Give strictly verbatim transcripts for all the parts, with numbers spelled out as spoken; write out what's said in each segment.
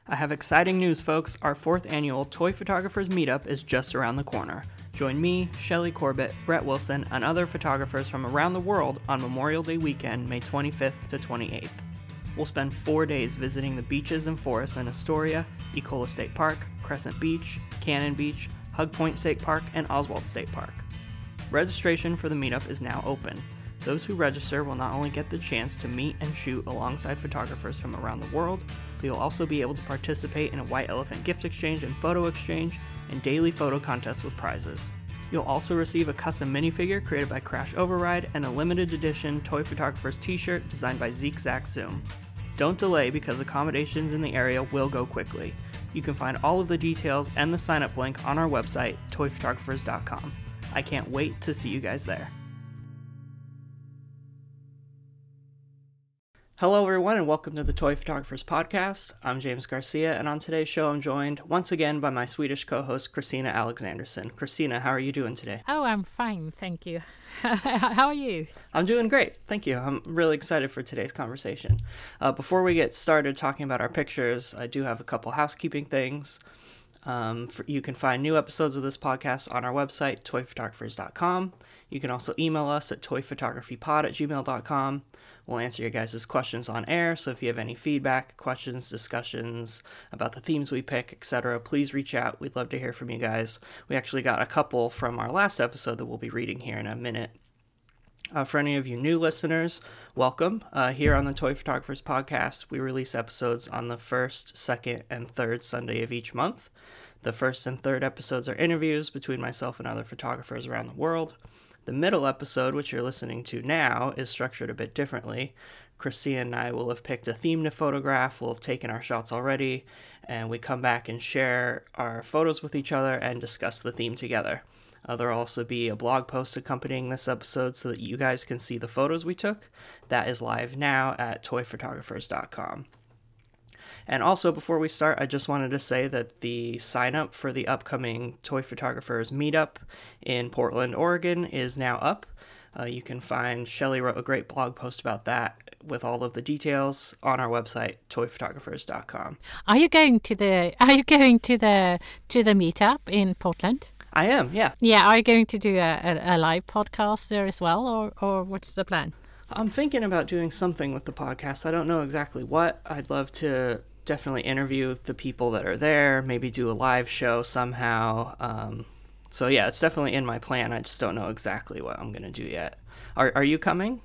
I have exciting news, folks. Our fourth annual Toy Photographers Meetup is just around the corner. Join me, Shelley Corbett, Brett Wilson, and other photographers from around the world on Memorial Day weekend, May twenty-fifth to twenty-eighth. We'll spend four days visiting the beaches and forests in Astoria, Ecola State Park, Crescent Beach, Cannon Beach, Hug Point State Park, and Oswald State Park. Registration for the meetup is now open. Those who register will not only get the chance to meet and shoot alongside photographers from around the world, but you'll also be able to participate in a White Elephant gift exchange and photo exchange, and daily photo contests with prizes. You'll also receive a custom minifigure created by Crash Override and a limited edition Toy Photographers t-shirt designed by Zeke Zach Zoom. Don't delay because accommodations in the area will go quickly. You can find all of the details and the sign-up link on our website, toy photographers dot com. I can't wait to see you guys there. Hello everyone and welcome to the Toy Photographers Podcast. I'm James Garcia, and on today's show I'm joined once again by my Swedish co-host Christina Alexandersson. Christina, how are you doing today? Oh, I'm fine, thank you. How are you? I'm doing great, thank you. I'm really excited for today's conversation. Uh, before we get started talking about our pictures, I do have a couple housekeeping things. Um, for, you can find new episodes of this podcast on our website, toy photographers dot com. You can also email us at toy photography pod at gmail dot com. We'll answer your guys' questions on air, so if you have any feedback, questions, discussions about the themes we pick, et cetera, please reach out. We'd love to hear from you guys. We actually got a couple from our last episode that we'll be reading here in a minute. Uh, for any of you new listeners, welcome. Uh, here on the Toy Photographers Podcast, we release episodes on the first, second, and third Sunday of each month. The first and third episodes are interviews between myself and other photographers around the world. The middle episode, which you're listening to now, is structured a bit differently. Christina and I will have picked a theme to photograph, we'll have taken our shots already, and we come back and share our photos with each other and discuss the theme together. Uh, there will also be a blog post accompanying this episode so that you guys can see the photos we took. That is live now at toy photographers dot com. And also, before we start, I just wanted to say that the sign-up for the upcoming Toy Photographers Meetup in Portland, Oregon is now up. Uh, you can find, Shelley wrote a great blog post about that with all of the details on our website, toy photographers dot com. Are you going to the Are you going to the to the meetup in Portland? I am, yeah. Yeah, are you going to do a, a, a live podcast there as well, or, or what's the plan? I'm thinking about doing something with the podcast. I don't know exactly what. I'd love to definitely interview the people that are there, maybe do a live show somehow. Um, so yeah, it's definitely in my plan. I just don't know exactly what I'm going to do yet. Are Are you coming?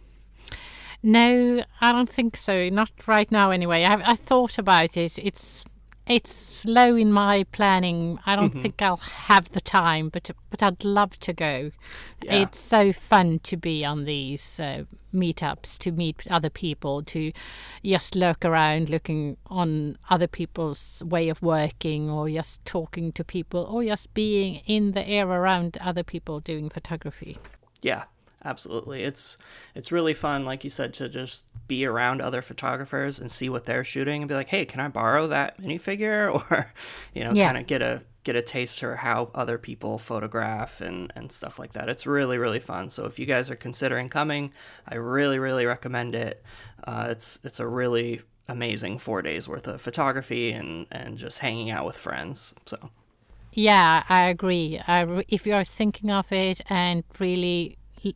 No, I don't think so. Not right now anyway. I I thought about it. It's it's slow in my planning. I don't mm-hmm. think I'll have the time, but but I'd love to go. Yeah. It's so fun to be on these uh, meetups, to meet other people, to just look around, looking on other people's way of working, or just talking to people, or just being in the air around other people doing photography. Yeah, absolutely. It's it's really fun, like you said, to just be around other photographers and see what they're shooting and be like, hey, can I borrow that minifigure? Or, you know, yeah. kind of get a get a taste for how other people photograph and, and stuff like that. It's really, really fun. So if you guys are considering coming, I really, really recommend it. Uh, it's it's a really amazing four days worth of photography and, and just hanging out with friends. So yeah, I agree. I re- if you're thinking of it and really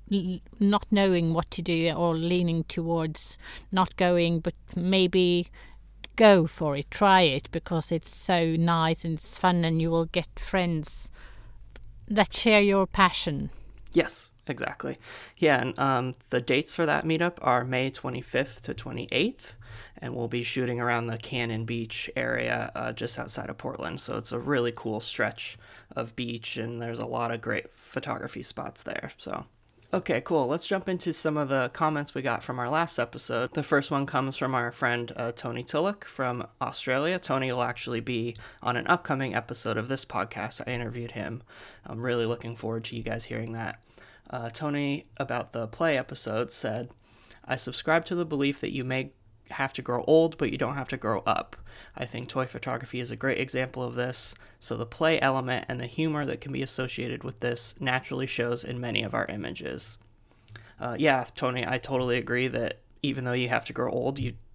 not knowing what to do or leaning towards not going, but maybe go for it, try it, because it's so nice and it's fun, and you will get friends that share your passion. Yes, exactly. Yeah, and um, the dates for that meetup are May twenty-fifth to twenty-eighth, and we'll be shooting around the Cannon Beach area uh, just outside of Portland, so it's a really cool stretch of beach, and there's a lot of great photography spots there, so... Okay, cool. Let's jump into some of the comments we got from our last episode. The first one comes from our friend uh, Tony Tulloch from Australia. Tony will actually be on an upcoming episode of this podcast. I interviewed him. I'm really looking forward to you guys hearing that. Uh, Tony, about the play episode, said, I subscribe to the belief that you may have to grow old, but you don't have to grow up. I think toy photography is a great example of this, so the play element and the humor that can be associated with this naturally shows in many of our images. Uh, yeah, Tony, I totally agree that even though you have to grow old, you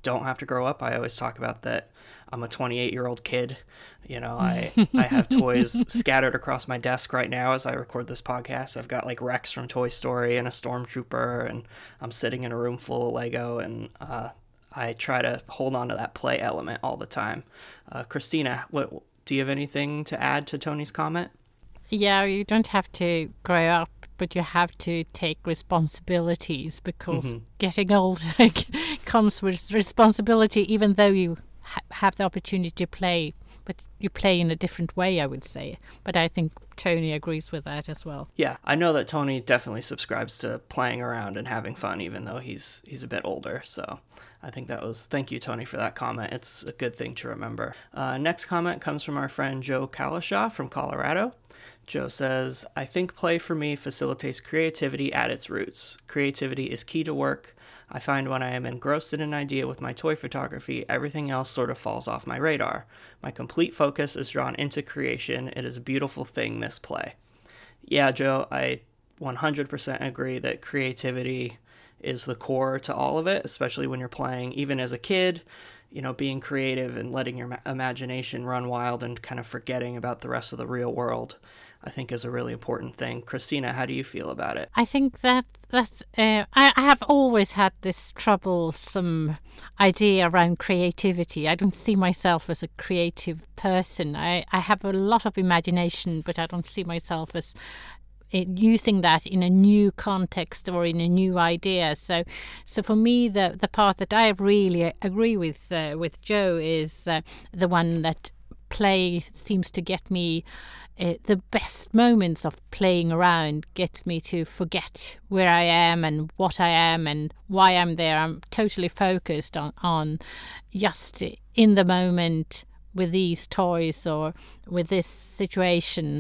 don't have to grow up. I always talk about that I'm a twenty-eight year old kid. You know, I, I have toys scattered across my desk right now as I record this podcast. I've got like Rex from Toy Story and a Stormtrooper, and I'm sitting in a room full of Lego, and uh, I try to hold on to that play element all the time. Uh, Christina, what do you have anything to add to Tony's comment? Yeah, you don't have to grow up, but you have to take responsibilities, because mm-hmm. getting older comes with responsibility, even though you ha- have the opportunity to play. But you play in a different way, I would say. But I think Tony agrees with that as well. Yeah, I know that Tony definitely subscribes to playing around and having fun, even though he's he's a bit older. So I think that was, thank you, Tony, for that comment. It's a good thing to remember. Uh, next comment comes from our friend Joe Kalashaw from Colorado. Joe says, I think play for me facilitates creativity at its roots. Creativity is key to work. I find when I am engrossed in an idea with my toy photography, everything else sort of falls off my radar. My complete focus is drawn into creation. It is a beautiful thing, this play. Yeah, Joe, I one hundred percent agree that creativity is the core to all of it, especially when you're playing. Even as a kid, you know, being creative and letting your ma- imagination run wild and kind of forgetting about the rest of the real world, I think is a really important thing. Christina, how do you feel about it? I think that that's, uh, I, I have always had this troublesome idea around creativity. I don't see myself as a creative person. I, I have a lot of imagination, but I don't see myself as uh, using that in a new context or in a new idea. So so for me, the, the part that I really agree with, uh, with Joe is uh, the one that play seems to get me. Uh, the best moments of playing around gets me to forget where I am and what I am and why I'm there. I'm totally focused on, on just in the moment with these toys or with this situation.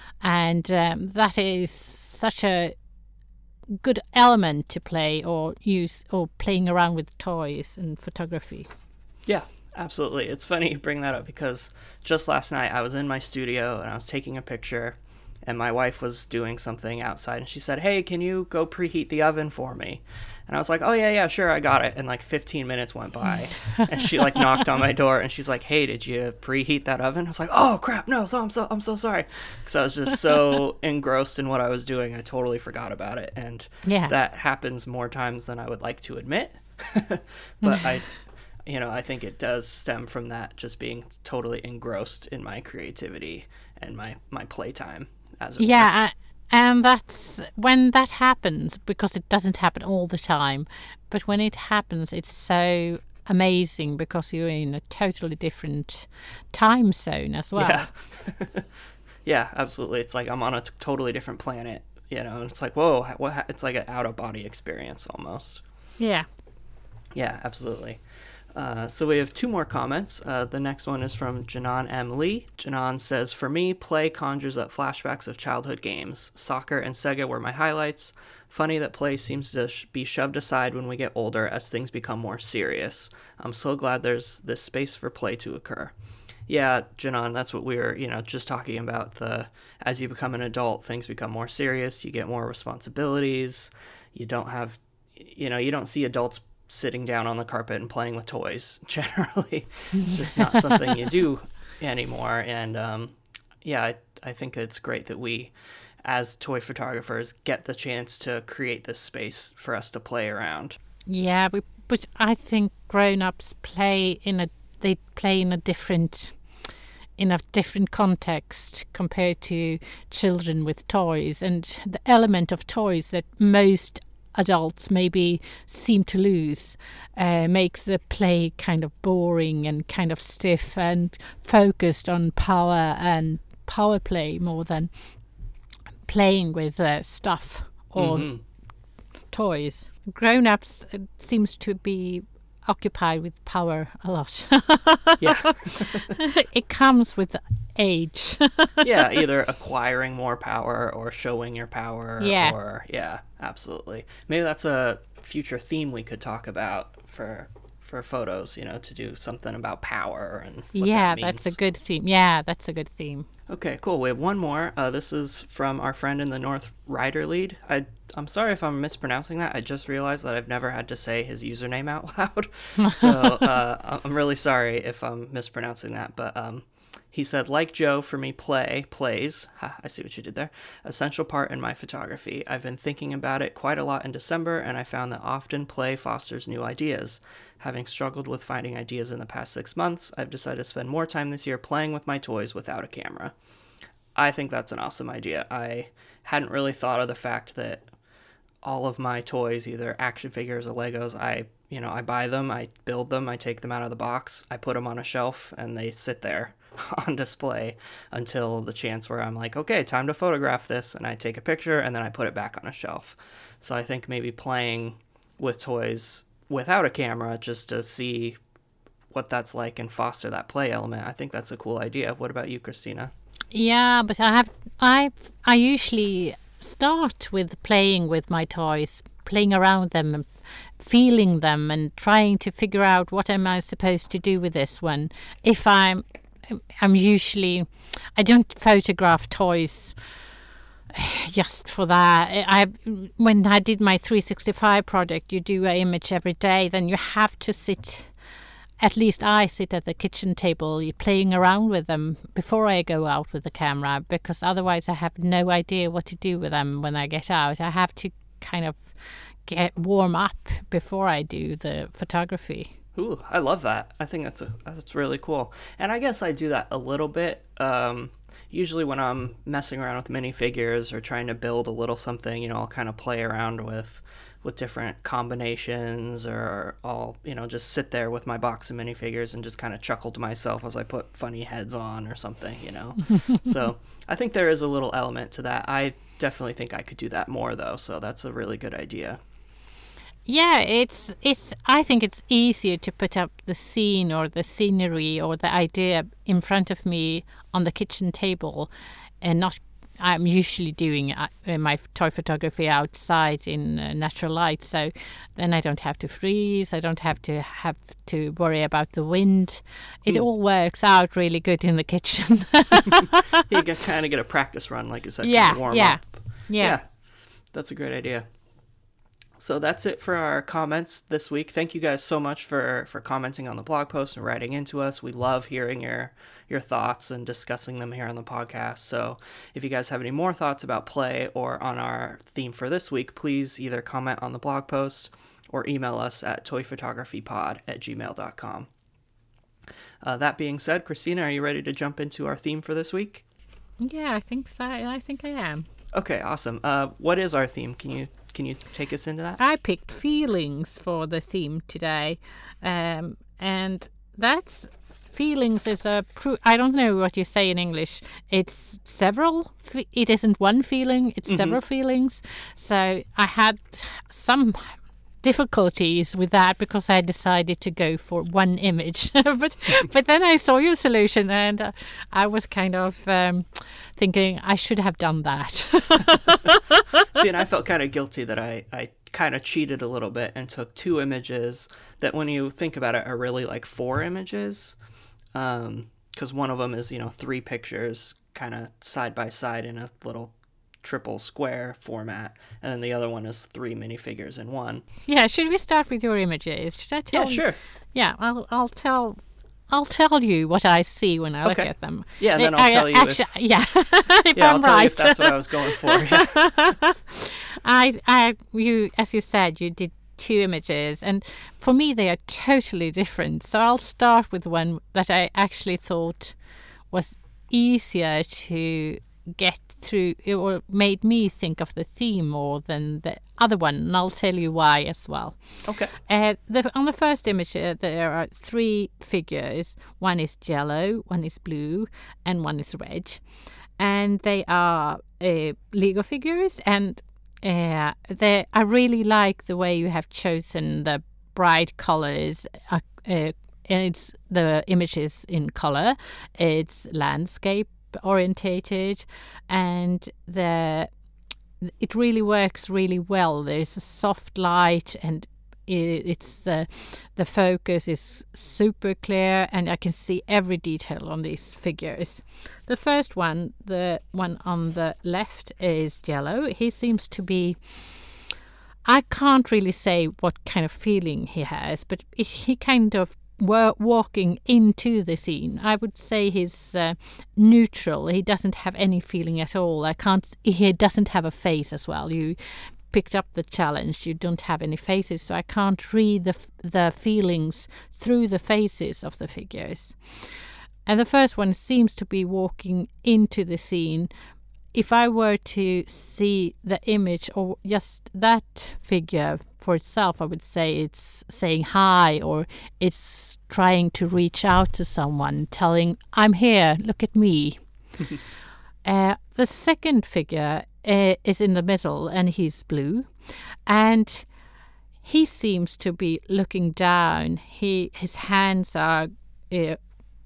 And um, that is such a good element to play or use or playing around with toys and photography. Yeah. Absolutely. It's funny you bring that up, because just last night I was in my studio and I was taking a picture, and my wife was doing something outside, and she said, hey, can you go preheat the oven for me? And I was like, oh, yeah, yeah, sure, I got it. And like fifteen minutes went by, and she like knocked on my door, and she's like, hey, did you preheat that oven? I was like, oh, crap, no, so I'm so I'm so sorry. Because I was just so engrossed in what I was doing, I totally forgot about it. And yeah. that happens more times than I would like to admit. But I... You know, I think it does stem from that, just being totally engrossed in my creativity and my, my playtime, as it yeah, were. And that's when that happens, because it doesn't happen all the time. But when it happens, it's so amazing, because you're in a totally different time zone as well. Yeah, yeah, absolutely. It's like I'm on a t- totally different planet, you know, and it's like, whoa, what ha-? It's like an out-of-body experience almost. Yeah. Yeah, absolutely. Uh, so we have two more comments. Uh, the next one is from Janan M. Lee. Janan says, for me, play conjures up flashbacks of childhood games. Soccer and Sega were my highlights. Funny that play seems to sh- be shoved aside when we get older as things become more serious. I'm so glad there's this space for play to occur. Yeah, Janan, that's what we were, you know, just talking about. The as you become an adult, things become more serious. You get more responsibilities. You don't have, you know, you don't see adults sitting down on the carpet and playing with toys. Generally, it's just not something you do anymore. And um, yeah, I, I think it's great that we, as toy photographers, get the chance to create this space for us to play around. Yeah, we, but I think grown-ups play in a they play in a different in a different context compared to children with toys, and the element of toys that most adults maybe seem to lose uh, makes the play kind of boring and kind of stiff and focused on power and power play more than playing with uh, stuff or mm-hmm. toys. Grown-ups uh, seems to be occupied with power a lot. Yeah. It comes with age. Yeah, either acquiring more power or showing your power. Yeah. Or, yeah, absolutely. Maybe that's a future theme we could talk about for for photos, you know, to do something about power and what yeah, that means. that's a good theme. Yeah, that's a good theme. Okay, cool. We have one more. Uh, this is from our friend in the North Rider Lead. I, I'm sorry if I'm mispronouncing that. I just realized that I've never had to say his username out loud. So uh, I'm really sorry if I'm mispronouncing that. But um, he said, like Joe, for me, play, plays, ha, I see what you did there, essential part in my photography. I've been thinking about it quite a lot in December, and I found that often play fosters new ideas. Having struggled with finding ideas in the past six months, I've decided to spend more time this year playing with my toys without a camera. I think that's an awesome idea. I hadn't really thought of the fact that all of my toys, either action figures or Legos, I, you know, I buy them, I build them, I take them out of the box, I put them on a shelf, and they sit there on display until the chance where I'm like, okay, time to photograph this, and I take a picture, and then I put it back on a shelf. So I think maybe playing with toys without a camera just to see what that's like and foster that play element, I think that's a cool idea. What about you, Christina? Yeah, but I have I I usually start with playing with my toys, playing around them and feeling them and trying to figure out what am I supposed to do with this one. If I'm I'm usually I don't photograph toys just for that. I when I did my three sixty-five project, you do an image every day, then you have to sit, at least I sit at the kitchen table playing around with them before I go out with the camera, because otherwise I have no idea what to do with them when I get out. I have to kind of get warm up before I do the photography. Ooh, I love that. I think that's a that's really cool. And I guess I do that a little bit. Um, usually when I'm messing around with minifigures or trying to build a little something, you know, I'll kind of play around with with different combinations, or I'll, you know, just sit there with my box of minifigures and just kind of chuckle to myself as I put funny heads on or something, you know. So I think there is a little element to that. I definitely think I could do that more, though, so that's a really good idea. Yeah, it's it's. I think it's easier to put up the scene or the scenery or the idea in front of me on the kitchen table, and not. I'm usually doing uh, my toy photography outside in uh, natural light, so then I don't have to freeze. I don't have to have to worry about the wind. It mm. all works out really good in the kitchen. You can kind of get a practice run, like you said, yeah, kind of warm yeah, up. yeah, yeah. That's a great idea. So that's it for our comments this week. Thank you guys so much for, for commenting on the blog post and writing into us. We love hearing your your thoughts and discussing them here on the podcast. So if you guys have any more thoughts about play or on our theme for this week, please either comment on the blog post or email us at toyphotographypod at gmail dot com. Uh, that being said, Christina, are you ready to jump into our theme for this week? Yeah, I think so. I think I am. Okay, awesome. Uh, what is our theme? Can you Can you take us into that? I picked feelings for the theme today. Um, and that's feelings is a... Pro- I don't know what you say in English. It's several... Fe- it isn't one feeling. It's mm-hmm. several feelings. So I had some difficulties with that because I decided to go for one image. but but then I saw your solution and uh, I was kind of um, thinking I should have done that. See, and I felt kind of guilty that I, I kind of cheated a little bit and took two images that, when you think about it, are really like four images. Um, because one of them is, you know, three pictures kind of side by side in a little triple square format, and then the other one is three minifigures in one. Yeah, should we start with your images? Should I tell? Yeah, sure. Yeah, I'll I'll tell I'll tell you what I see when I look okay. at them. Yeah, and then I'll I, tell you. Actually, if, yeah, if yeah, I'm I'll tell right. you if that's what I was going for. Yeah. I I you as you said, you did two images, and for me they are totally different. So I'll start with one that I actually thought was easier to get through, or made me think of the theme more than the other one, and I'll tell you why as well. Okay. Uh, the, on the first image, uh, there are three figures. One is yellow, one is blue, and one is red, and they are uh, Lego figures. And uh, they, I really like the way you have chosen the bright colors. Uh, uh, and it's the images in color. It's landscape orientated, and the it really works really well. There's a soft light, and it's uh, the focus is super clear, and I can see every detail on these figures. The first one, the one on the left, is yellow. He seems to be, I can't really say what kind of feeling he has, but he kind of were walking into the scene. I would say he's uh, neutral. He doesn't have any feeling at all. I can't. He doesn't have a face as well. You picked up the challenge. You don't have any faces, so I can't read the the feelings through the faces of the figures. And the first one seems to be walking into the scene. If I were to see the image or just that figure for itself, I would say it's saying hi, or it's trying to reach out to someone, telling, I'm here, look at me. uh, the second figure uh, is in the middle, and he's blue. And he seems to be looking down. He His hands are uh,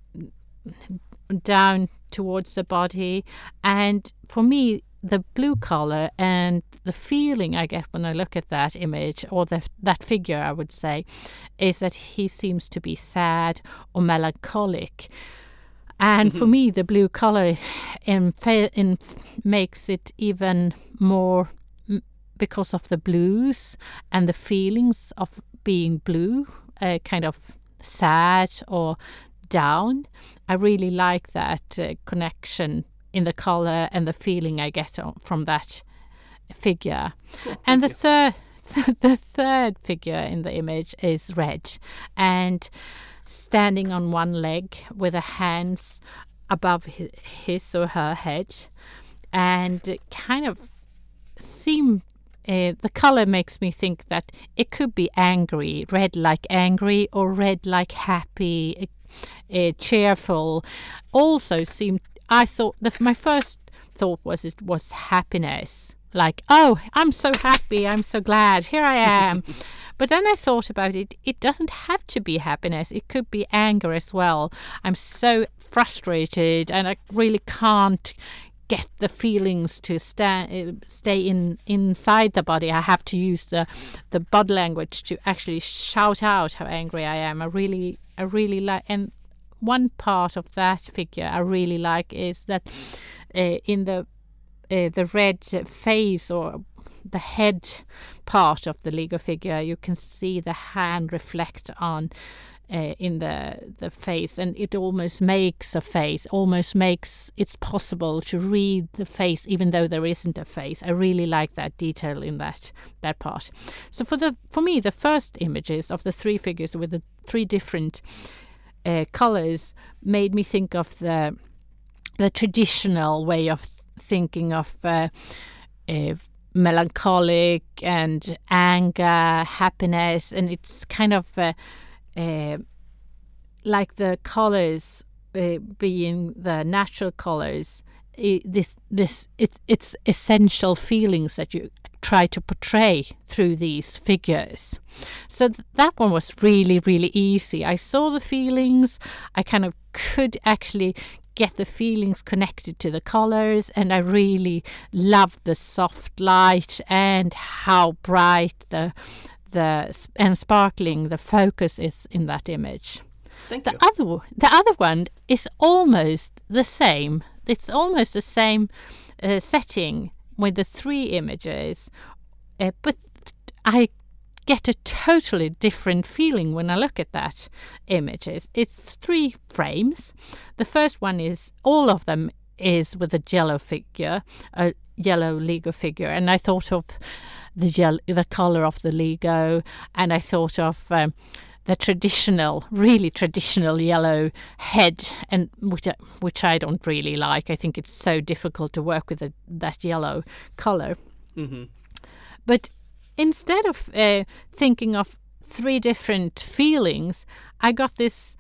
down towards the body, and for me the blue color and the feeling I get when I look at that image or the, that figure, I would say, is that he seems to be sad or melancholic. And mm-hmm. for me the blue color in, in makes it even more, because of the blues and the feelings of being blue, uh, kind of sad or down. I really like that uh, connection in the color and the feeling I get from that figure. Cool, and the third, the third figure in the image is red, and standing on one leg with the hands above his, his or her head, and kind of seem. Uh, the color makes me think that it could be angry, red like angry, or red like happy, uh, cheerful. Also seemed, I thought, that my first thought was it was happiness. Like, oh, I'm so happy, I'm so glad, here I am. But then I thought about it, it doesn't have to be happiness, it could be anger as well. I'm so frustrated and I really can't get the feelings to sta- stay in inside the body. I have to use the the body language to actually shout out how angry I am. I really, I really like, and one part of that figure I really like is that uh, in the uh, the red face or the head part of the Lego figure, you can see the hand reflect on Uh, in the the face, and it almost makes a face, almost makes it's possible to read the face even though there isn't a face. I really like that detail in that that part. So for the for me, the first images of the three figures with the three different uh, colors made me think of the the traditional way of thinking of uh, uh, melancholic and anger, happiness, and it's kind of uh, Uh, like the colors uh, being the natural colors, uh, this this it, it's essential feelings that you try to portray through these figures. So th- that one was really, really easy. I saw the feelings, I kind of could actually get the feelings connected to the colors, and I really loved the soft light and how bright the the and sparkling the focus is in that image. Thank the you. other the other one is almost the same. It's almost the same uh, setting with the three images, uh, but I get a totally different feeling when I look at that images. It's three frames. The first one is, all of them is with a yellow figure, a yellow Lego figure, and I thought of the yellow, the color of the Lego, and I thought of um, the traditional, really traditional yellow head, and which I, which I don't really like. I think it's so difficult to work with a, that yellow color. Mm-hmm. But instead of uh, thinking of three different feelings, I got this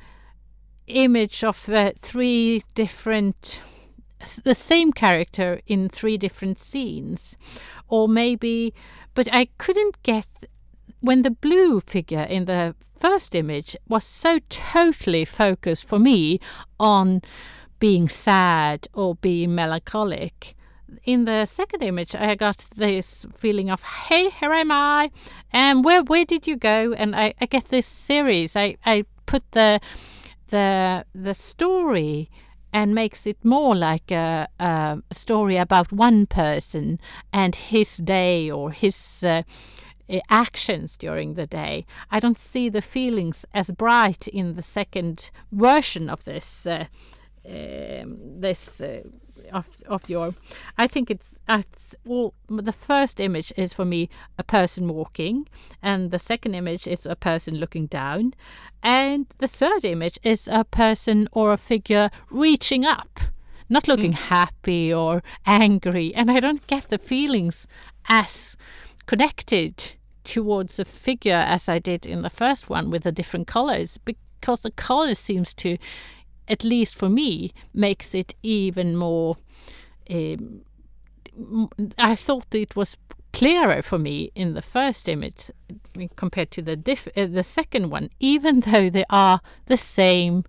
image of uh, three different, the same character in three different scenes, or maybe, but I couldn't get, when the blue figure in the first image was so totally focused for me on being sad or being melancholic, in the second image, I got this feeling of, hey, here am I, and where where did you go? And I, I get this series. I, I put the the the story and makes it more like a, a story about one person and his day or his uh, actions during the day. I don't see the feelings as bright in the second version of this uh, um, this uh, of of your. I think it's it's all. The first image is for me a person walking, and the second image is a person looking down, and the third image is a person or a figure reaching up, not looking mm. happy or angry, and I don't get the feelings as connected towards a figure as I did in the first one with the different colors, because the color seems to, at least for me, makes it even more. Um, I thought it was clearer for me in the first image compared to the diff- uh, the second one, even though they are the same,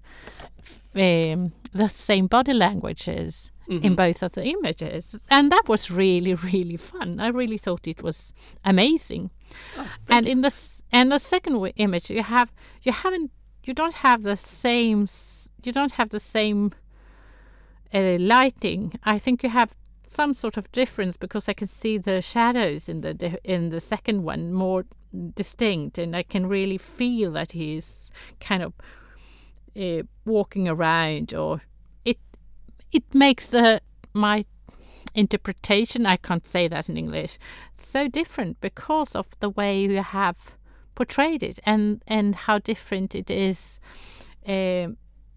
um, the same body languages. Mm-hmm. In both of the images, and that was really, really fun. I really thought it was amazing. Oh, and you. in the and the second w- image, you have you haven't you don't have the same you don't have the same uh, lighting. I think you have some sort of difference because I can see the shadows in the di- in the second one more distinct, and I can really feel that he's kind of uh, walking around or. It makes uh, my interpretation, I can't say that in English, so different because of the way you have portrayed it and, and how different it is uh,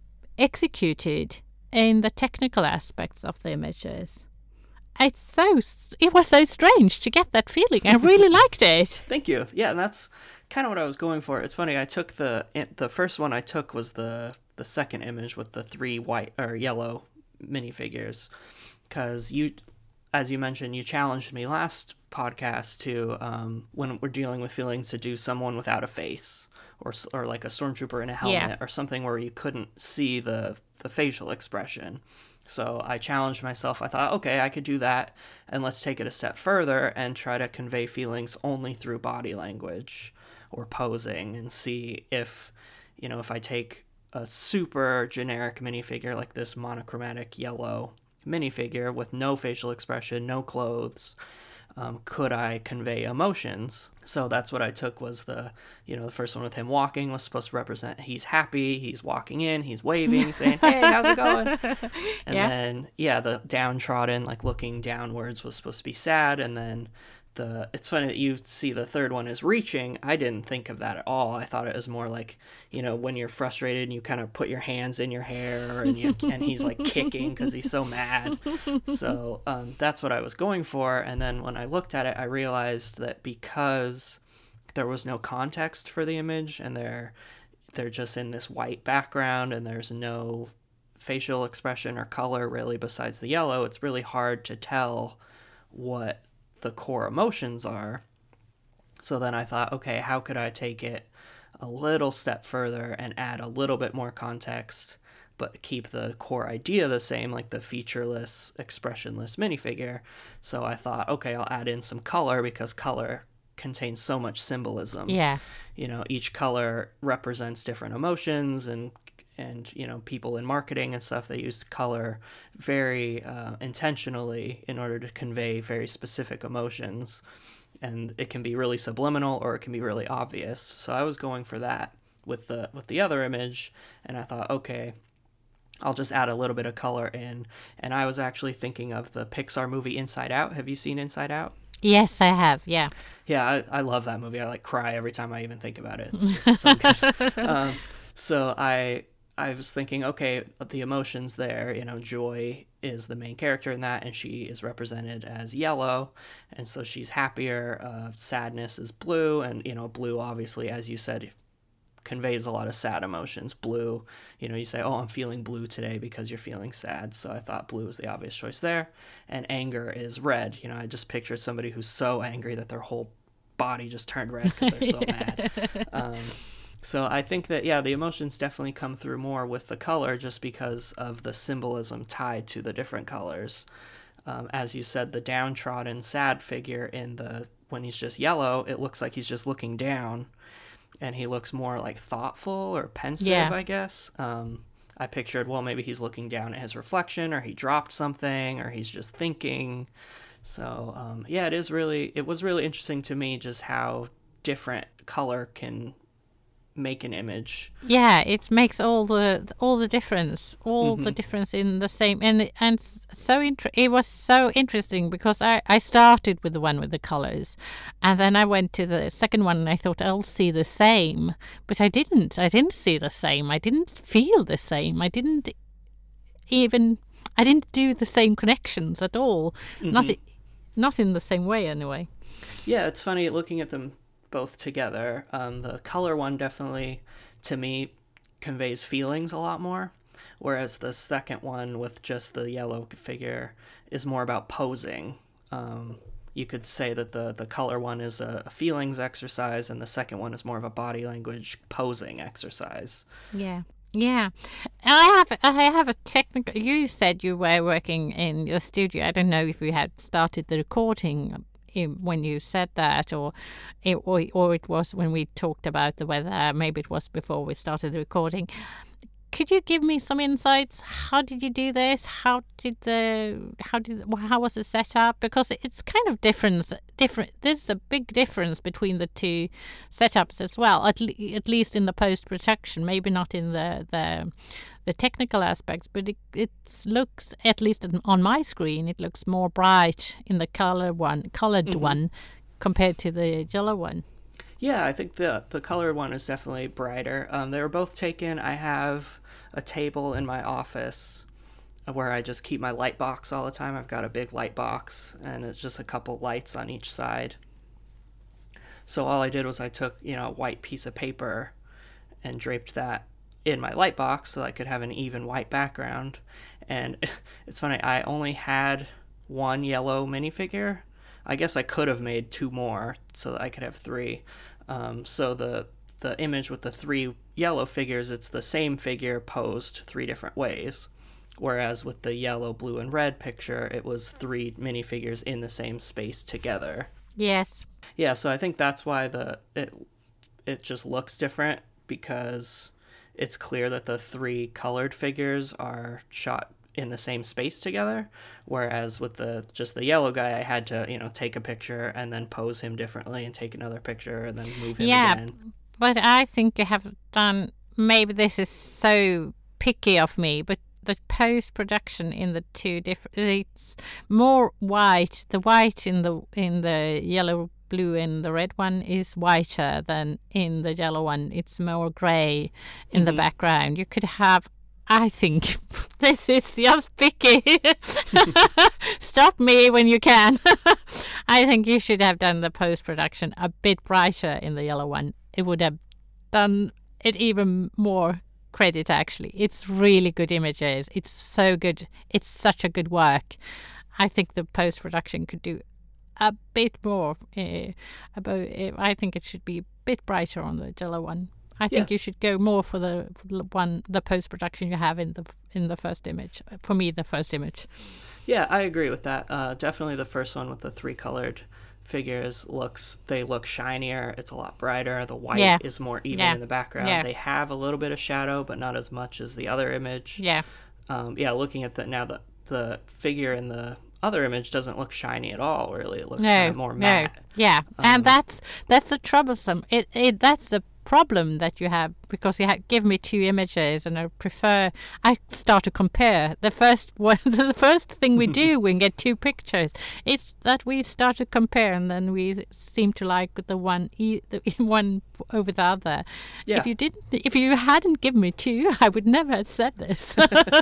executed in the technical aspects of the images. It's so, it was so strange to get that feeling. I really liked it. Thank you. Yeah, and that's kind of what I was going for. It's funny, I took the, the first one I took was the, the second image with the three white or yellow minifigures, because you, as you mentioned, you challenged me last podcast to um when we're dealing with feelings to do someone without a face or or like a stormtrooper in a helmet yeah. or something where you couldn't see the the facial expression. So I challenged myself. I thought, okay, I could do that, and let's take it a step further and try to convey feelings only through body language or posing, and see if, you know, if I take a super generic minifigure like this monochromatic yellow minifigure with no facial expression, no clothes, um, could I convey emotions? So that's what I took was the, you know, the first one with him walking was supposed to represent he's happy, he's walking in, he's waving, saying, hey, how's it going? And yeah. then, yeah, the downtrodden, like looking downwards was supposed to be sad, and then The it's funny that you see the third one is reaching. I didn't think of that at all. I thought it was more like, you know, when you're frustrated and you kind of put your hands in your hair, and you, and he's like kicking because he's so mad. So um, that's what I was going for. And then when I looked at it, I realized that because there was no context for the image, and they're they're just in this white background, and there's no facial expression or color really besides the yellow, it's really hard to tell what the core emotions are. So then I thought, okay, how could I take it a little step further and add a little bit more context, but keep the core idea the same, like the featureless, expressionless minifigure? So I thought, okay, I'll add in some color, because color contains so much symbolism. Yeah. You know, each color represents different emotions, and and, you know, people in marketing and stuff, they use color very uh, intentionally in order to convey very specific emotions. And it can be really subliminal, or it can be really obvious. So I was going for that with the with the other image, and I thought, okay, I'll just add a little bit of color in. And I was actually thinking of the Pixar movie Inside Out. Have you seen Inside Out? Yes, I have, yeah. Yeah, I, I love that movie. I, like, cry every time I even think about it. It's just so good. um, so I... I was thinking, okay, the emotions there, you know, Joy is the main character in that, and she is represented as yellow, and so she's happier. Uh, sadness is blue, and, you know, blue, obviously, as you said, conveys a lot of sad emotions. Blue, you know, you say, oh, I'm feeling blue today because you're feeling sad, so I thought blue was the obvious choice there. And anger is red. You know, I just pictured somebody who's so angry that their whole body just turned red because they're so mad. Um, So I think that, yeah, the emotions definitely come through more with the color, just because of the symbolism tied to the different colors. Um, as you said, the downtrodden, sad figure in the when he's just yellow, it looks like he's just looking down, and he looks more like thoughtful or pensive, Yeah. I guess. Um, I pictured, well, maybe he's looking down at his reflection, or he dropped something, or he's just thinking. So um, yeah, it is really, it was really interesting to me just how different color can make an image. Yeah, it makes all the all the difference, all Mm-hmm. the difference in the same. And and s- so inter- it was so interesting because I I started with the one with the colors, and then I went to the second one and I thought I'll see the same, but I didn't. I didn't see the same. I didn't feel the same. I didn't even. I didn't do the same connections at all. Mm-hmm. Not i- not in the same way anyway. Yeah, it's funny looking at them both together. Um, the color one definitely, to me, conveys feelings a lot more, whereas the second one with just the yellow figure is more about posing. Um, you could say that the, the color one is a feelings exercise, and the second one is more of a body language posing exercise. Yeah. Yeah, I have I have a technical. You said you were working in your studio. I don't know if you had started the recording in, when you said that, or it, or or it was when we talked about the weather. Maybe it was before we started the recording. Could you give me some insights? How did you do this? How did the how did how was the setup? Because it's kind of different. Different. There's a big difference between the two setups as well. At le- at least in the post production, maybe not in the the the technical aspects, but it it looks, at least on my screen, it looks more bright in the color one, colored Mm-hmm. one, compared to the yellow one. Yeah, I think the the colored one is definitely brighter. Um, they were both taken. I have a table in my office where I just keep my light box all the time. I've got a big light box, and it's just a couple lights on each side. So all I did was I took, you know, a white piece of paper and draped that in my light box so I could have an even white background. And it's funny, I only had one yellow minifigure. I guess I could have made two more so that I could have three. Um, so the the image with the three yellow figures, it's the same figure posed three different ways. Whereas with the yellow, blue, and red picture, it was three minifigures in the same space together. Yes. Yeah, so I think that's why the it it just looks different, because it's clear that the three colored figures are shot in the same space together, whereas with the just the yellow guy, I had to, you know, take a picture and then pose him differently and take another picture and then move him Yeah, again. but I think you have done. Maybe this is so picky of me, but the post production in the two different, it's more white. The white in the in the yellow, blue, and the red one is whiter than in the yellow one. It's more grey in the Mhm. background. You could have. I think this is just picky. Stop me when you can. I think you should have done the post production a bit brighter in the yellow one. It would have done it even more credit, actually. It's really good images. It's so good. It's such a good work. I think the post production could do a bit more. Uh, about. Uh, I think it should be a bit brighter on the yellow one. I think Yeah. you should go more for the for the one the post production you have in the in the first image. For me, the first image. Yeah, I agree with that. Uh, definitely the first one with the three colored figures looks they look shinier. It's a lot brighter. The white Yeah. is more even Yeah. in the background. Yeah. They have a little bit of shadow, but not as much as the other image. Yeah. Um, yeah, looking at the now the the figure in the other image doesn't look shiny at all. Really, it looks No, kind of more no, matte. yeah, Um, and that's that's a troublesome. It, it that's the problem that you have, because you have, give me two images, and I prefer. I start to compare the first one. The first thing we do when we get two pictures, it's that we start to compare, and then we seem to like the one e- the one over the other. Yeah. If you didn't, if you hadn't given me two, I would never have said this.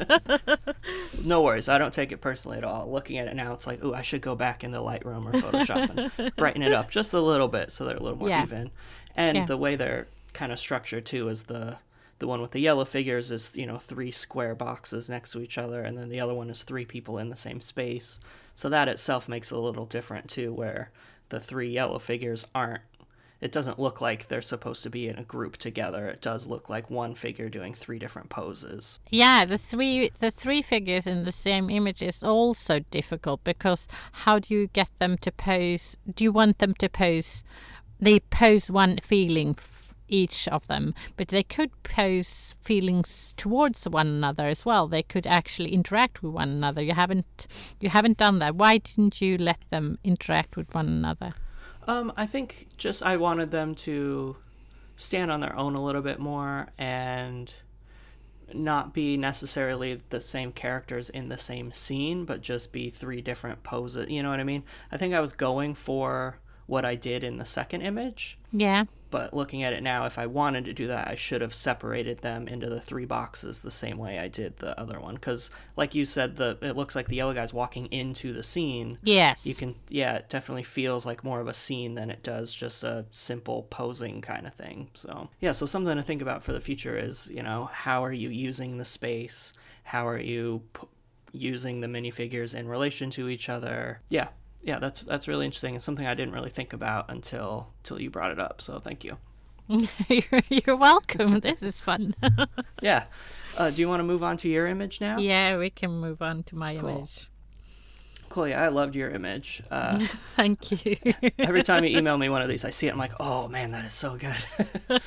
No worries. I don't take it personally at all. Looking at it now, it's like, ooh, I should go back into Lightroom or Photoshop and brighten it up just a little bit so they're a little more Yeah. even. And Yeah. the way they're kind of structured too is the the one with the yellow figures is, you know, three square boxes next to each other, and then the other one is three people in the same space. So that itself makes it a little different too, where the three yellow figures aren't it doesn't look like they're supposed to be in a group together. It does look like one figure doing three different poses. Yeah, the three the three figures in the same image is also difficult, because how do you get them to pose? Do you want them to pose? They pose one feeling, each of them, but they could pose feelings towards one another as well. They could actually interact with one another. You haven't you haven't done that. Why didn't you let them interact with one another? Um, I think just I wanted them to stand on their own a little bit more and not be necessarily the same characters in the same scene, but just be three different poses. You know what I mean? I think I was going for what I did in the second image. Yeah. But looking at it now, if I wanted to do that, I should have separated them into the three boxes the same way I did the other one. Because, like you said, the it looks like the yellow guy's walking into the scene. Yes. You can, yeah, it definitely feels like more of a scene than it does just a simple posing kind of thing. So, yeah, so something to think about for the future is, you know, how are you using the space? How are you p- using the minifigures in relation to each other? Yeah. Yeah, that's that's really interesting. It's something I didn't really think about until until you brought it up. So thank you. you're, you're welcome. This is fun. Yeah. Uh, do you want to move on to your image now? Yeah, we can move on to my Cool. image. Cool. Yeah, I loved your image. Uh, Thank you. every time you email me one of these, I see it. I'm like, oh man, that is so good.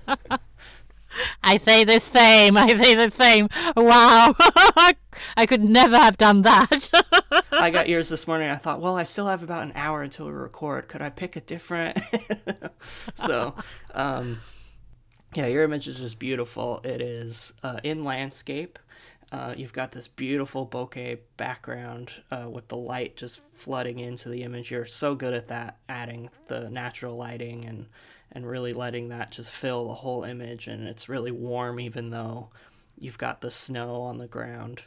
I say the same. I say the same. Wow. I could never have done that. I got yours this morning. I thought, well, I still have about an hour until we record. Could I pick a different? so, um, yeah, your image is just beautiful. It is uh, in landscape. Uh, you've got this beautiful bokeh background uh, with the light just flooding into the image. You're so good at that, adding the natural lighting and and really letting that just fill the whole image. And it's really warm, even though you've got the snow on the ground.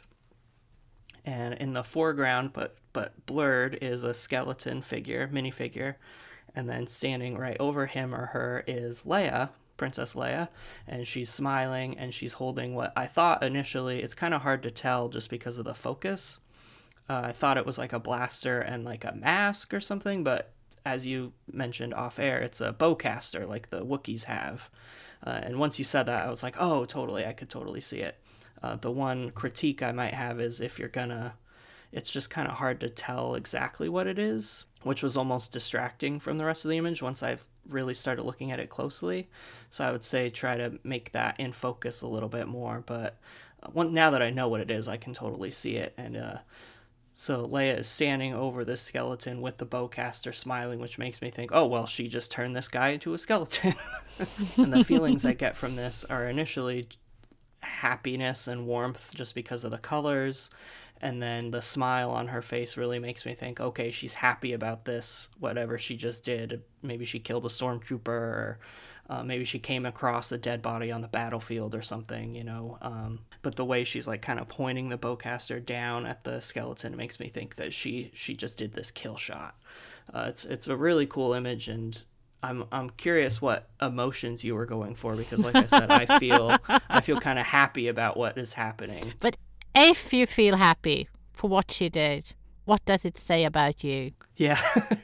And in the foreground, but but blurred, is a skeleton figure, minifigure. And then standing right over him or her is Leia, Princess Leia. And she's smiling, and she's holding what I thought initially, it's kind of hard to tell just because of the focus. Uh, I thought it was like a blaster and like a mask or something, but as you mentioned off air, it's a bowcaster like the Wookiees have. Uh, and once you said that, I was like, oh, totally, I could totally see it. Uh, the one critique I might have is if you're gonna, it's just kind of hard to tell exactly what it is, which was almost distracting from the rest of the image once I've really started looking at it closely. So I would say try to make that in focus a little bit more. But one, now that I know what it is, I can totally see it. And uh, so Leia is standing over this skeleton with the bowcaster smiling, which makes me think, oh, well, she just turned this guy into a skeleton. And the feelings I get from this are initially happiness and warmth just because of the colors. And then the smile on her face really makes me think, okay, she's happy about this, whatever she just did. Maybe she killed a stormtrooper, or uh, maybe she came across a dead body on the battlefield or something, you know. Um, but the way she's like kind of pointing the bowcaster down at the skeleton makes me think that she she just did this kill shot. Uh, it's it's a really cool image, and I'm I'm curious what emotions you were going for, because like I said, I feel I feel kind of happy about what is happening. But if you feel happy for what she did, what does it say about you? Yeah.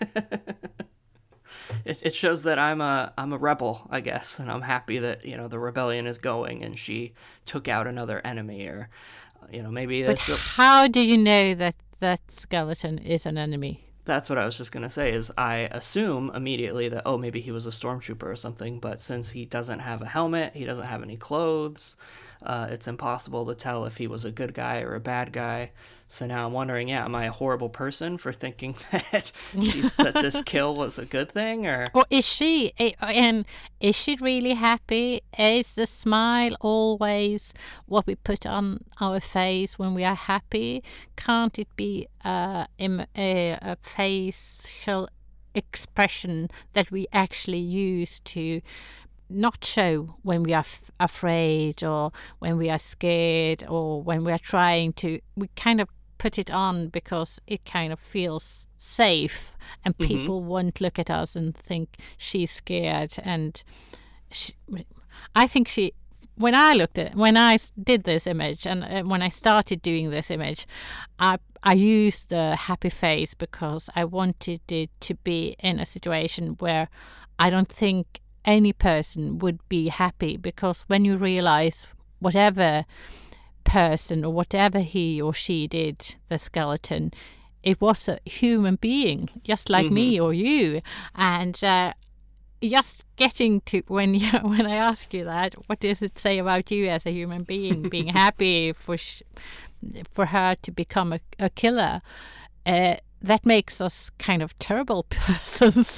it it shows that I'm a I'm a rebel, I guess, and I'm happy that, you know, the rebellion is going and she took out another enemy, or you know, maybe But that's a, how do you know that that skeleton is an enemy? that's what I was just going to say, is I assume immediately that, oh, maybe he was a stormtrooper or something, but since he doesn't have a helmet, he doesn't have any clothes, uh, it's impossible to tell if he was a good guy or a bad guy. So now I'm wondering, yeah, am I a horrible person for thinking that she's, that this kill was a good thing? Or Or is she, eh, and is she really happy? Is the smile always what we put on our face when we are happy? Can't it be uh, im- a, a facial expression that we actually use to not show when we are f- afraid, or when we are scared, or when we are trying to, we kind of put it on because it kind of feels safe, and Mhm. people won't look at us and think she's scared. And she, I think she, when I looked at, when I s- did this image, and uh, when I started doing this image, I I used the happy face because I wanted it to be in a situation where I don't think any person would be happy, because when you realize whatever person or whatever he or she did, the skeleton, it was a human being, just like Mm-hmm. me or you. And uh, just getting to when you when I ask you that, what does it say about you as a human being, being happy for sh- for her to become a, a killer? Uh, that makes us kind of terrible persons.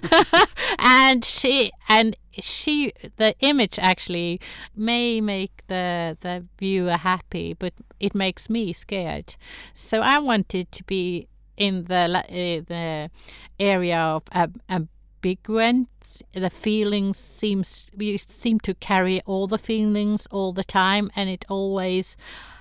and she and she the image actually may make the the viewer happy, but it makes me scared. So I wanted to be in the uh, the area of a, a ambiguous. The feelings seems we seem to carry all the feelings all the time, and it always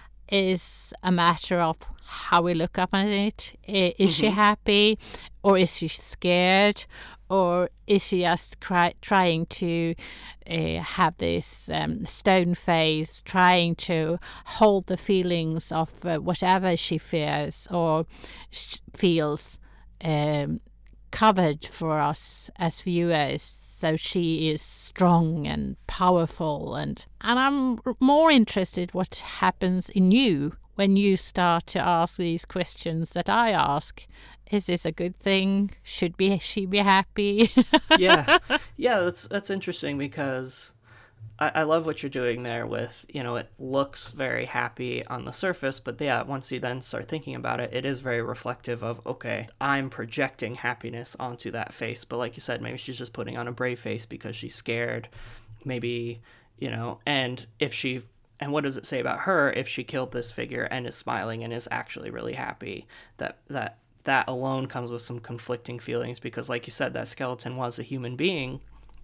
is a matter of how we look up at it. I- Is she Mhm. happy, or is she scared, or is she just cry- trying to uh, have this um, stone face, trying to hold the feelings of uh, whatever she fears or sh- feels um, covered for us as viewers, so she is strong and powerful. and and I'm r- more interested what happens in you when you start to ask these questions that I ask. Is this a good thing? Should be she be happy? Yeah, yeah, that's that's interesting because I, I love what you're doing there with, you know, it looks very happy on the surface, but yeah, once you then start thinking about it, it is very reflective of, okay, I'm projecting happiness onto that face. But like you said, maybe she's just putting on a brave face because she's scared. Maybe, you know, and if she, and what does it say about her if she killed this figure and is smiling and is actually really happy? That, that, that alone comes with some conflicting feelings because, like you said, that skeleton was a human being.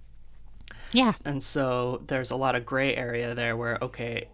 Yeah. And so there's a lot of gray area there where, okay,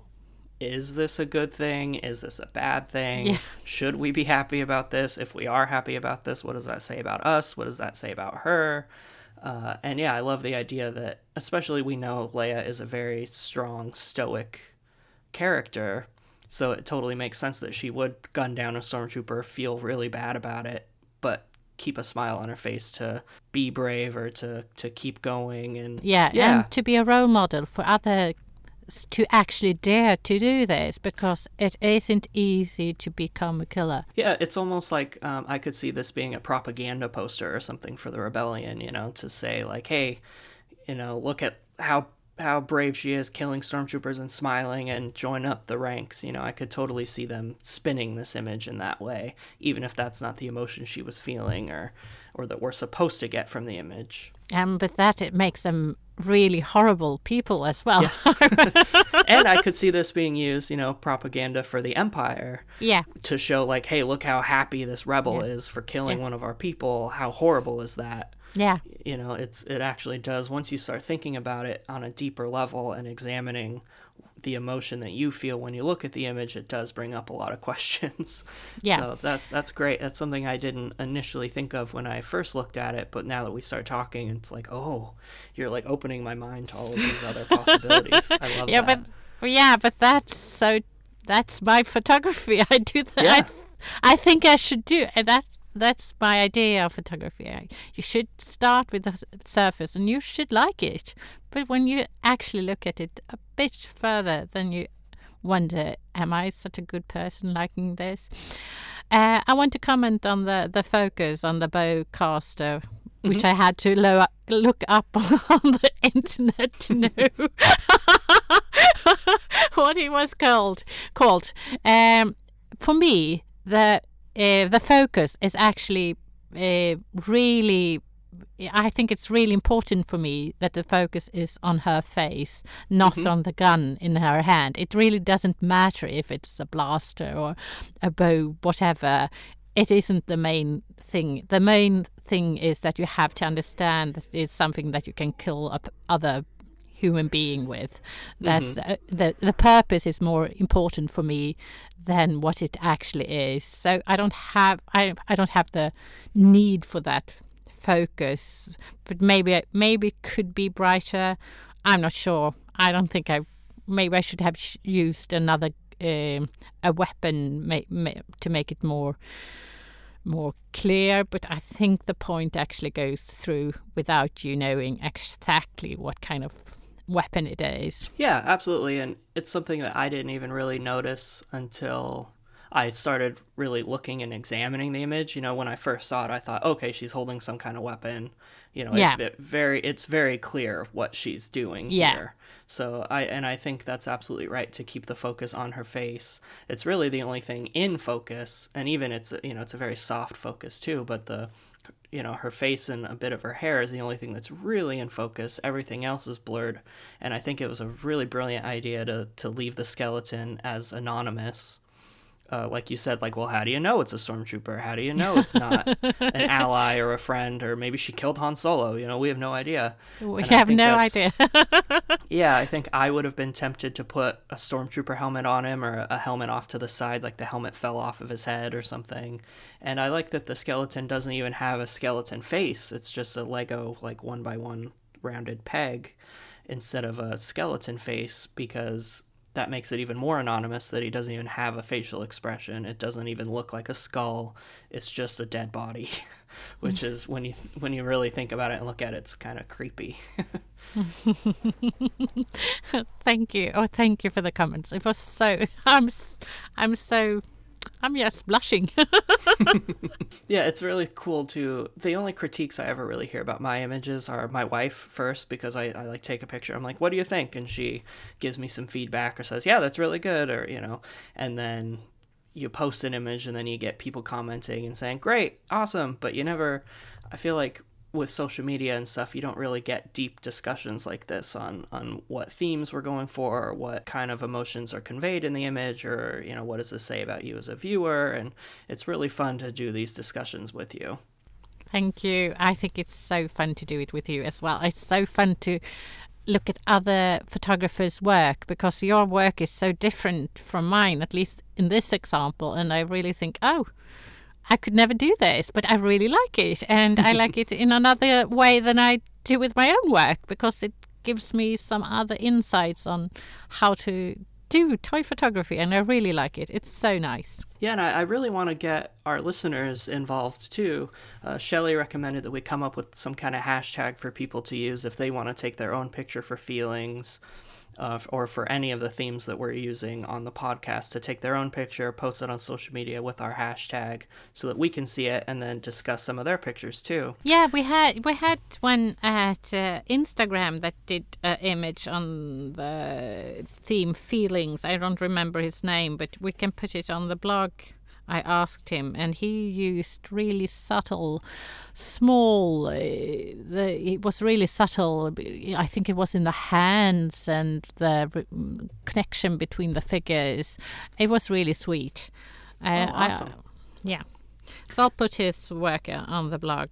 is this a good thing? Is this a bad thing? Yeah. Should we be happy about this? If we are happy about this, what does that say about us? What does that say about her? Uh, and yeah, I love the idea that, especially we know Leia is a very strong, stoic character. So it totally makes sense that she would gun down a stormtrooper, feel really bad about it, but keep a smile on her face to be brave or to, to keep going. And Yeah, yeah. and to be a role model for others to actually dare to do this, because it isn't easy to become a killer. Yeah, it's almost like um, I could see this being a propaganda poster or something for the rebellion, you know, to say like, hey, you know, look at how how brave she is killing stormtroopers and smiling and join up the ranks. You know, I could totally see them spinning this image in that way, even if that's not the emotion she was feeling or or that we're supposed to get from the image. Um, but that it makes them really horrible people as well. Yes. And I could see this being used, you know, propaganda for the Empire. Yeah. To show like, hey, look how happy this rebel Yeah. is for killing Yeah. one of our people. How horrible is that? Yeah. You know, it's it actually does, once you start thinking about it on a deeper level and examining the emotion that you feel when you look at the image, it does bring up a lot of questions. Yeah. So that that's great. That's something I didn't initially think of when I first looked at it, but now that we start talking, it's like, oh, you're like opening my mind to all of these other possibilities. I love Yeah, that. but well, yeah, but that's so. That's my photography. I do that. Yeah. I, I think I should do, and that that's my idea of photography. I, you should start with the surface, and you should like it. But when you actually look at it a bit further, then you wonder, am I such a good person liking this? Uh, I want to comment on the, the focus on the bowcaster, which I had to lo- look up on the internet to know what it was called. Called. Um, for me, the uh, the focus is actually uh, really. I think it's really important for me that the focus is on her face, not Mhm. on the gun in her hand. It really doesn't matter if it's a blaster or a bow, whatever. It isn't the main thing. The main thing is that you have to understand that it's something that you can kill a p- other human being with. That's uh, the the purpose is more important for me than what it actually is. So I don't have I I don't have the need for that focus, but maybe maybe it could be brighter. I'm not sure. I don't think I. Maybe I should have sh- used another um, a weapon ma- ma- to make it more more clear, but I think the point actually goes through without you knowing exactly what kind of weapon it is. Yeah, absolutely. And it's something that I didn't even really notice until I started really looking and examining the image. You know, when I first saw it, I thought, okay, she's holding some kind of weapon. You know, yeah. it, it very it's very clear what she's doing yeah. here. So I and I think that's absolutely right to keep the focus on her face. It's really the only thing in focus, and even it's you know it's a very soft focus too. But the you know her face and a bit of her hair is the only thing that's really in focus. Everything else is blurred, and I think it was a really brilliant idea to to leave the skeleton as anonymous. Uh, like you said, like, well, how do you know it's a stormtrooper? How do you know it's not an ally or a friend, or maybe she killed Han Solo? You know, we have no idea. We and have no idea. Yeah, I think I would have been tempted to put a stormtrooper helmet on him, or a helmet off to the side, like the helmet fell off of his head or something. And I like that the skeleton doesn't even have a skeleton face. It's just a Lego, like, one by one rounded peg instead of a skeleton face, because that makes it even more anonymous that he doesn't even have a facial expression. It doesn't even look like a skull. It's just a dead body, which is, when you when you really think about it and look at it, it's kind of creepy. Thank you. Oh, thank you for the comments. It was so, I'm, I'm so, I'm just blushing. Yeah, it's really cool too. The only critiques I ever really hear about my images are my wife first, because I, I like take a picture. I'm like, what do you think? And she gives me some feedback or says, yeah, that's really good. Or, you know, and then you post an image and then you get people commenting and saying, great, awesome. But you never, I feel like with social media and stuff, you don't really get deep discussions like this on, on what themes we're going for, or what kind of emotions are conveyed in the image, or, you know, what does this say about you as a viewer? And it's really fun to do these discussions with you. Thank you. I think it's so fun to do it with you as well. It's so fun to look at other photographers' work, because your work is so different from mine, at least in this example. And I really think, oh, I could never do this, but I really like it. And I like it in another way than I do with my own work, because it gives me some other insights on how to do toy photography. And I really like it. It's so nice. Yeah, and I, I really want to get our listeners involved too. Uh, Shelley recommended that we come up with some kind of hashtag for people to use if they want to take their own picture for feelings. Uh, or for any of the themes that we're using on the podcast, to take their own picture, post it on social media with our hashtag, so that we can see it and then discuss some of their pictures too. Yeah, we had we had one at uh, Instagram that did an image on the theme feelings. I don't remember his name, but we can put it on the blog. I asked him, and he used really subtle, small, uh, the, it was really subtle. I think it was in the hands and the re- connection between the figures. It was really sweet. Uh, oh, awesome. I, yeah. So I'll put his work on the blog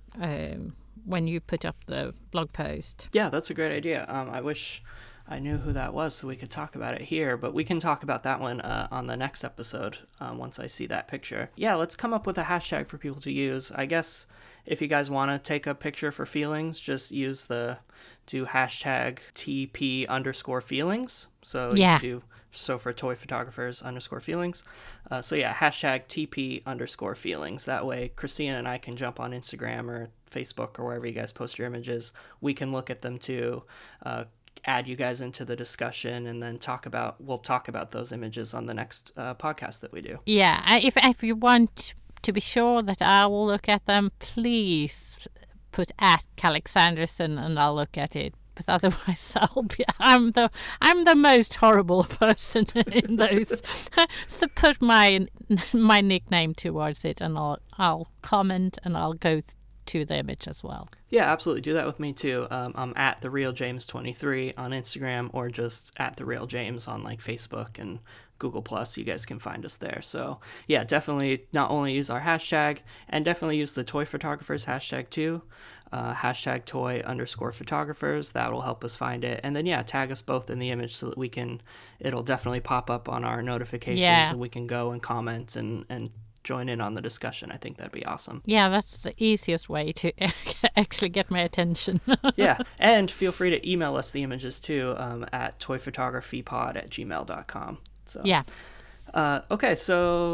um, when you put up the blog post. Yeah, that's a great idea. Um, I wish I knew who that was so we could talk about it here, but we can talk about that one uh, on the next episode um, once I see that picture. Yeah, let's come up with a hashtag for people to use. I guess if you guys want to take a picture for feelings, just use the, do hashtag T P underscore feelings. So yeah. you do, so for toy photographers underscore feelings. Uh, so yeah, hashtag T P underscore feelings. That way Christina and I can jump on Instagram or Facebook or wherever you guys post your images. We can look at them too, uh, add you guys into the discussion, and then talk about we'll talk about those images on the next uh, podcast that we do. Yeah, if if you want to be sure that I will look at them, please put at Alexanderson and I'll look at it. But otherwise, I'll be I'm the I'm the most horrible person in those. So put my my nickname towards it, and I'll I'll comment and I'll go th- to the image as well. Yeah, absolutely. Do that with me too. Um, I'm at the real James twenty-three on Instagram, or just at the real James on like Facebook and Google Plus. You guys can find us there. So yeah, definitely not only use our hashtag, and definitely use the toy photographers hashtag too. Uh, hashtag toy underscore photographers. That will help us find it. And then yeah, tag us both in the image so that we can. It'll definitely pop up on our notifications, yeah. and we can go and comment and and. join in on the discussion. I think that'd be awesome. Yeah, that's the easiest way to actually get my attention. Yeah, and feel free to email us the images too um, at toyphotographypod at gmail dot com. So yeah. Uh, okay, so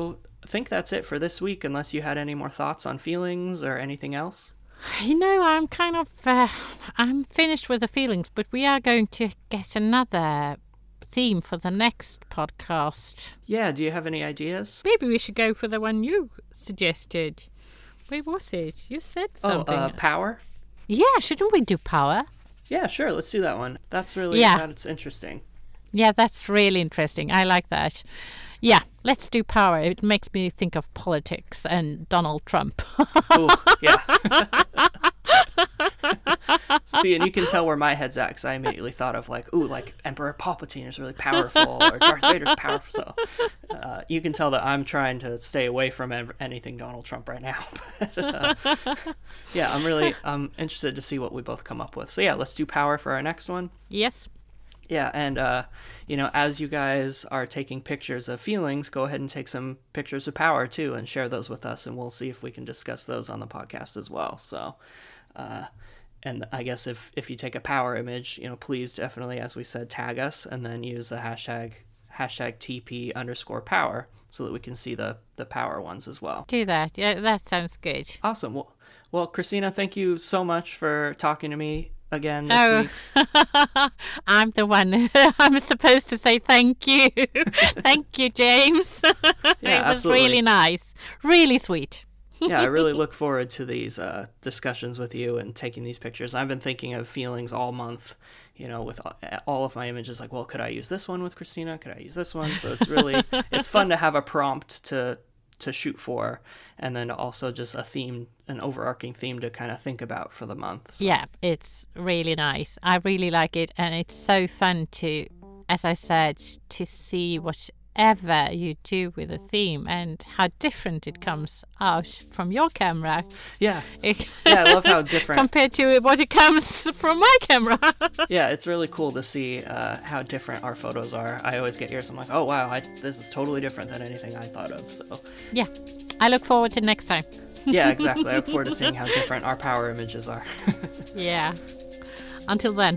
I think that's it for this week, unless you had any more thoughts on feelings or anything else. You know, I'm kind of, uh, I'm finished with the feelings, but we are going to get another theme for the next podcast. Yeah, do you have any ideas? Maybe we should go for the one you suggested. Where was it? You said something. Oh, uh, power? Yeah, shouldn't we do power? Yeah, sure, let's do that one. That's really, yeah. that's interesting. Yeah, that's really interesting. I like that. Yeah, let's do power. It makes me think of politics and Donald Trump. Ooh, yeah. See, and you can tell where my head's at, because I immediately thought of like, ooh, like Emperor Palpatine is really powerful, or Darth Vader's powerful. So uh, you can tell that I'm trying to stay away from ev- anything Donald Trump right now. But, uh, yeah, I'm really I'm interested to see what we both come up with. So yeah, let's do power for our next one. Yes. Yeah, and, uh, you know, as you guys are taking pictures of feelings, go ahead and take some pictures of power, too, and share those with us, and we'll see if we can discuss those on the podcast as well. So, uh, and I guess if, if you take a power image, you know, please definitely, as we said, tag us, and then use the hashtag, hashtag T P underscore power, so that we can see the, the power ones as well. Do that. Yeah, that sounds good. Awesome. Well, well, Christina, thank you so much for talking to me again this oh, week. I'm the one. I'm supposed to say thank you. Thank you, James. Yeah, it was absolutely. really nice. Really sweet. Yeah, I really look forward to these uh, discussions with you and taking these pictures. I've been thinking of feelings all month, you know, with all of my images, like, well, could I use this one with Christina? Could I use this one? So it's really, it's fun to have a prompt to to shoot for, and then also just a theme, an overarching theme to kind of think about for the month. So. Yeah, it's really nice. I really like it, and it's so fun to, as I said, to see whatever you do with a theme and how different it comes out from your camera. Yeah, It, yeah, I love how different compared to what it comes from my camera. Yeah, it's really cool to see uh, how different our photos are. I always get yours. I'm like, oh wow, I, this is totally different than anything I thought of. So Yeah, I look forward to next time. yeah, exactly. I look forward to seeing how different our power images are. Yeah. Until then.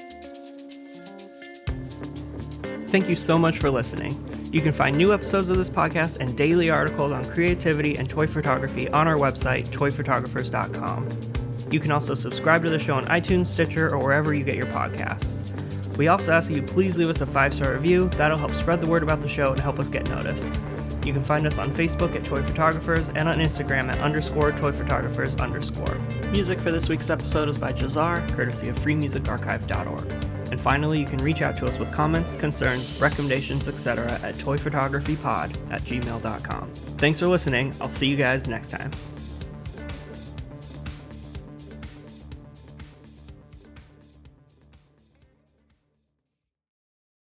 Thank you so much for listening. You can find new episodes of this podcast and daily articles on creativity and toy photography on our website, toy photographers dot com. You can also subscribe to the show on iTunes, Stitcher, or wherever you get your podcasts. We also ask that you please leave us a five-star review. That'll help spread the word about the show and help us get noticed. You can find us on Facebook at Toy Photographers and on Instagram at underscore Toy Photographers underscore. Music for this week's episode is by Jazar, courtesy of free music archive dot org. And finally, you can reach out to us with comments, concerns, recommendations, et cetera at toy photography pod at gmail dot com. Thanks for listening. I'll see you guys next time.